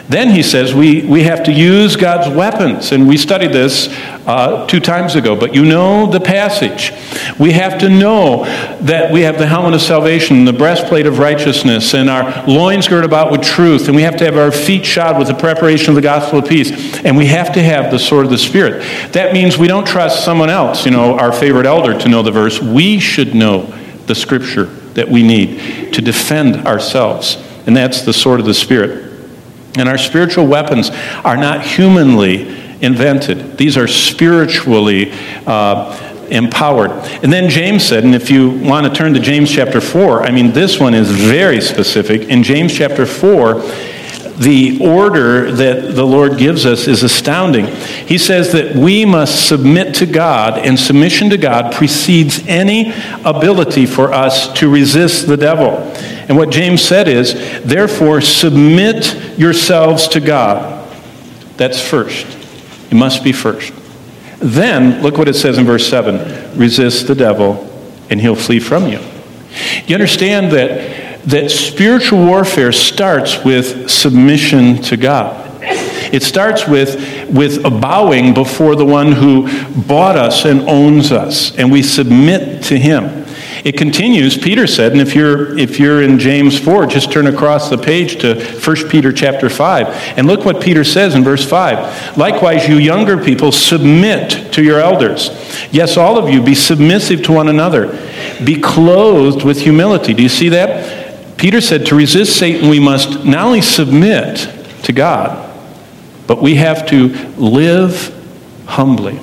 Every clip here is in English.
Then he says we have to use God's weapons. And we studied this 2 times ago, but you know the passage. We have to know that we have the helmet of salvation, the breastplate of righteousness, and our loins girded about with truth. And we have to have our feet shod with the preparation of the gospel of peace. And we have to have the sword of the Spirit. That means we don't trust someone else, our favorite elder, to know the verse. We should know the scripture that we need to defend ourselves. And that's the sword of the Spirit. And our spiritual weapons are not humanly invented. These are spiritually empowered. And then James said, and if you want to turn to James chapter 4, this one is very specific. In James chapter 4, the order that the Lord gives us is astounding. He says that we must submit to God, and submission to God precedes any ability for us to resist the devil. And what James said is, therefore, submit yourselves to God. That's first. It must be first. Then, look what it says in verse 7. Resist the devil, and he'll flee from you. You understand that spiritual warfare starts with submission to God. It starts with a bowing before the one who bought us and owns us, and we submit to him. It continues, Peter said, and if you're in James 4, just turn across the page to 1 Peter chapter 5, and look what Peter says in verse 5. Likewise, you younger people, submit to your elders. Yes, all of you, be submissive to one another. Be clothed with humility. Do you see that? Peter said to resist Satan, we must not only submit to God, but we have to live humbly.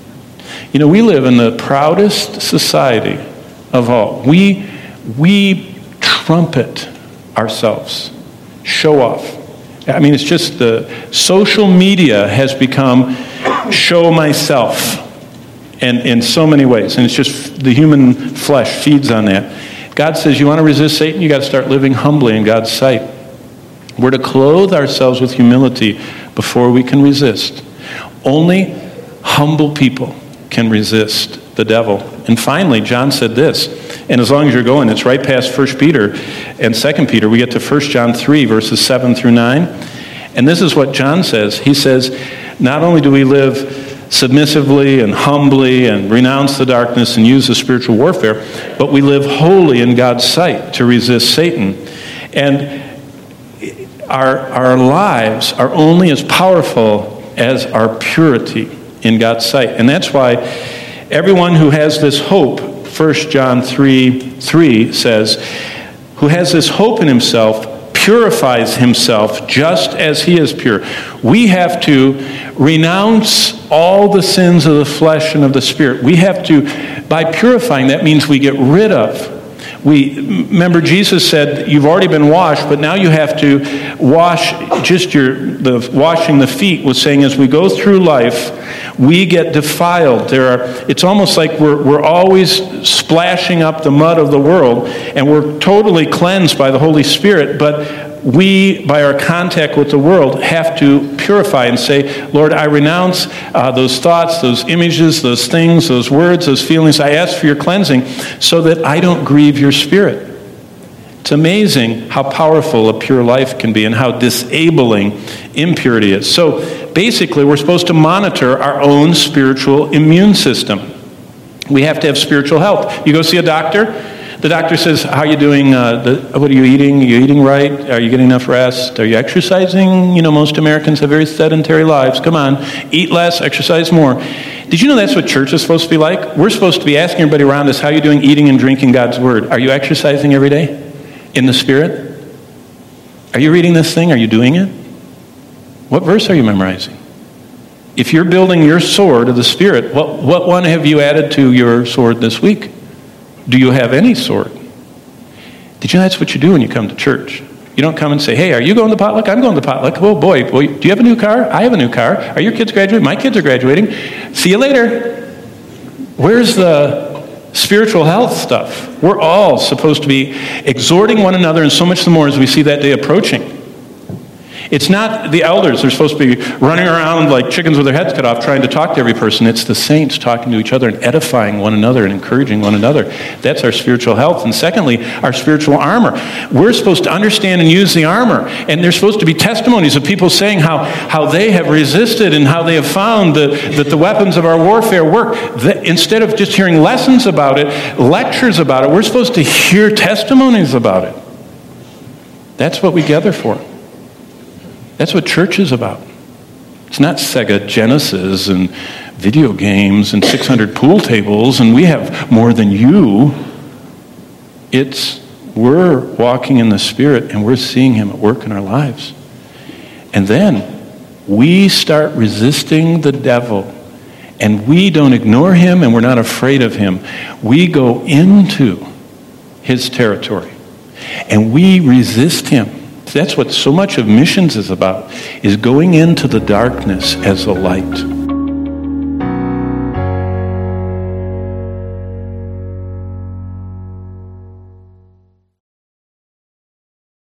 We live in the proudest society of all. We trumpet ourselves, show off. It's just the social media has become show myself, and in so many ways, and it's just the human flesh feeds on that. God says, you want to resist Satan? You got to start living humbly in God's sight. We're to clothe ourselves with humility before we can resist. Only humble people can resist the devil. And finally, John said this, and as long as you're going, it's right past 1 Peter and 2 Peter. We get to 1 John 3, verses 7 through 9. And this is what John says. He says, not only do we live submissively and humbly and renounce the darkness and use the spiritual warfare, but we live holy in God's sight to resist Satan. And our lives are only as powerful as our purity in God's sight. And that's why everyone who has this hope, 1 John 3 says, who has this hope in himself purifies himself just as he is pure. We have to renounce all the sins of the flesh and of the spirit. We have to, by purifying, that means we get rid of. Remember, Jesus said, you've already been washed, but now you have to wash washing the feet was saying as we go through life, we get defiled. It's almost like we're always splashing up the mud of the world, and we're totally cleansed by the Holy Spirit, but we, by our contact with the world, have to purify and say, Lord, I renounce those thoughts, those images, those things, those words, those feelings. I ask for your cleansing so that I don't grieve your spirit. It's amazing how powerful a pure life can be and how disabling impurity is. So basically, we're supposed to monitor our own spiritual immune system. We have to have spiritual health. You go see a doctor. The doctor says, how are you doing? What are you eating? Are you eating right? Are you getting enough rest? Are you exercising? Most Americans have very sedentary lives. Come on, eat less, exercise more. Did you know that's what church is supposed to be like? We're supposed to be asking everybody around us, how are you doing eating and drinking God's word? Are you exercising every day in the Spirit? Are you reading this thing? Are you doing it? What verse are you memorizing? If you're building your sword of the Spirit, what one have you added to your sword this week? Do you have any sword? Did you know that's what you do when you come to church? You don't come and say, hey, are you going to potluck? I'm going to potluck. Oh, boy, do you have a new car? I have a new car. Are your kids graduating? My kids are graduating. See you later. Where's the spiritual health stuff? We're all supposed to be exhorting one another, and so much the more as we see that day approaching. It's not the elders. They're supposed to be running around like chickens with their heads cut off trying to talk to every person. It's the saints talking to each other and edifying one another and encouraging one another. That's our spiritual health. And secondly, our spiritual armor. We're supposed to understand and use the armor. And there's supposed to be testimonies of people saying how they have resisted and how they have found that the weapons of our warfare work. Instead of just hearing lessons about it, lectures about it, we're supposed to hear testimonies about it. That's what we gather for. That's what church is about. It's not Sega Genesis and video games and 600 pool tables and we have more than you. It's we're walking in the Spirit and we're seeing Him at work in our lives. And then we start resisting the devil and we don't ignore him and we're not afraid of him. We go into his territory and we resist him. That's what so much of missions is about, is going into the darkness as a light.